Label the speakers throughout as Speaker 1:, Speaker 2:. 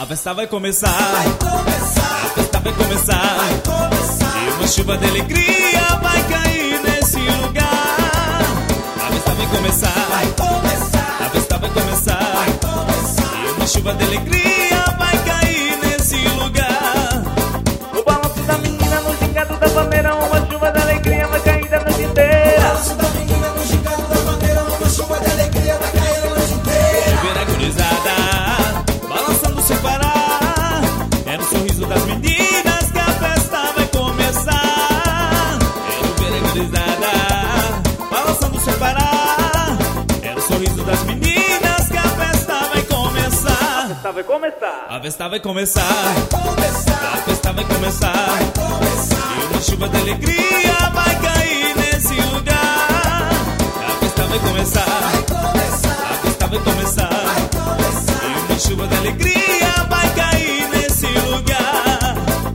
Speaker 1: festa vai começar. A festa vai começar. E uma chuva de alegria vai cair nesse lugar. A festa vai começar. A festa vai começar. E uma chuva de alegria vai cair nesse lugar.
Speaker 2: No balanço da menina, no gingado da bandeira, uma chuva de alegria vai cair da noite inteira.
Speaker 3: No balanço da menina, no gingado da bandeira, uma chuva de alegria vai cair a noite inteira.
Speaker 1: Ver a gurizada balançando sem parar. É no sorriso das meninas que a festa vai começar. Quero ver a gurizada balançando sem parar. É no sorriso das meninas que a festa vai começar.
Speaker 2: A festa vai começar.
Speaker 1: A festa vai começar. A festa vai começar. E uma chuva de alegria vai cair nesse lugar. A festa vai começar. A festa vai começar. E uma chuva de alegria vai cair nesse lugar.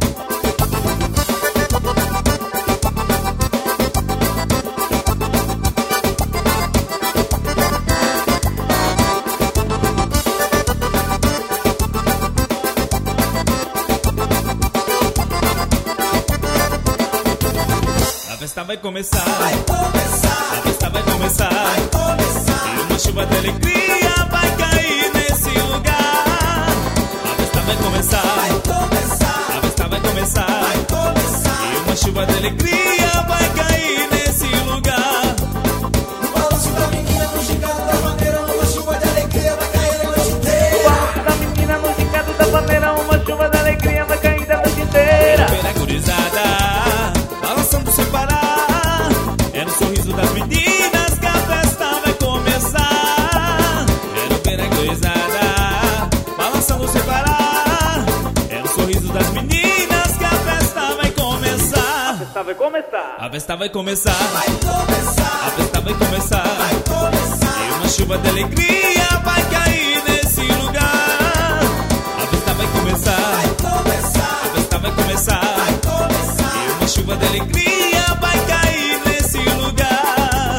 Speaker 1: A festa vai começar. A festa vai começar. E uma chuva de alegria vai cair nesse lugar. A festa vai começar. A festa vai começar. E uma chuva de alegria vai cair nesse lugar.
Speaker 3: No balanço da menina, no gingado da bandeira, uma chuva de alegria vai cair a noite
Speaker 2: No
Speaker 3: inteira.
Speaker 2: balanço da menina, no gingado da bandeira, uma chuva de alegria vai cair da noite inteira.
Speaker 1: Ver a gurizada balançando sem parar. É no sorriso das meninas que a festa vai começar. Quero ver a gurizada balançando sem parar. É no sorriso das meninas que a festa vai começar.
Speaker 2: A festa vai começar.
Speaker 1: A festa vai começar. A festa vai começar. E uma chuva de alegria vai cair nesse lugar. A festa vai começar. A festa vai começar. E uma chuva de alegria vai cair nesse lugar.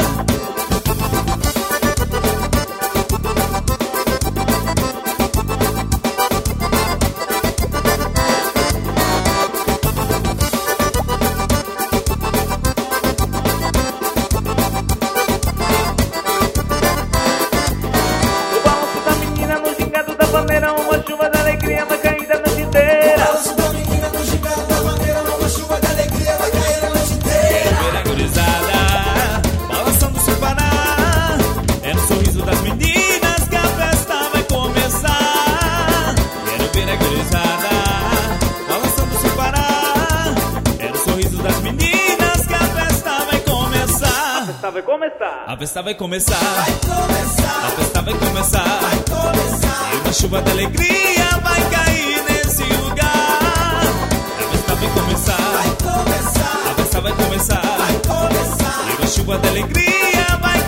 Speaker 2: No balanço da menina, no gingado da bandeira, uma chuva de alegria vai cair da noite
Speaker 3: No
Speaker 2: inteira.
Speaker 3: balanço da menina, no gingado da bandeira, uma chuva de alegria vai cair a noite inteira.
Speaker 1: Ver a gurizada balançando sem parar. É no sorriso das meninas que a festa vai começar. Quero ver a gurizada balançando sem parar. É no sorriso das meninas que a festa vai começar.
Speaker 2: A festa vai começar.
Speaker 1: A festa vai começar. A festa vai começar. E uma chuva de alegria vai cair nesse lugar. A festa vai começar. A festa vai começar. E uma chuva de alegria vai